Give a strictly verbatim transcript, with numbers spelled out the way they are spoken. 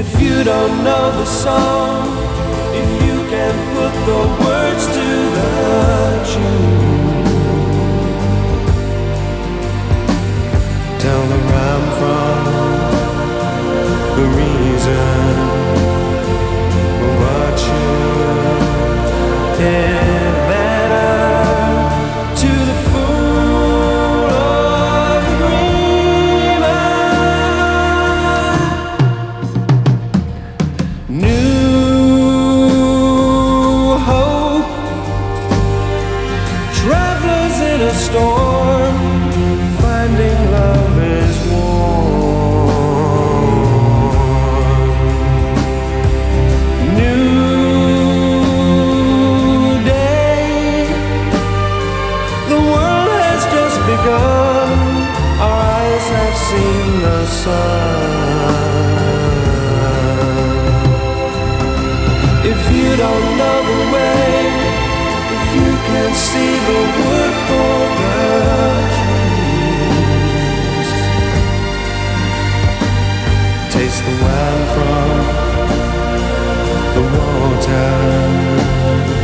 If you don't know the song, if you can put the words to the tune, tell them I'm from the reason what you did better to the fool of the dreamer. New hope, travelers in a storm, finding love is warm. New day, the world has just begun. Our eyes have seen the sun. If you don't know the way, if you can't see the wood for the trees, taste the wine from the water.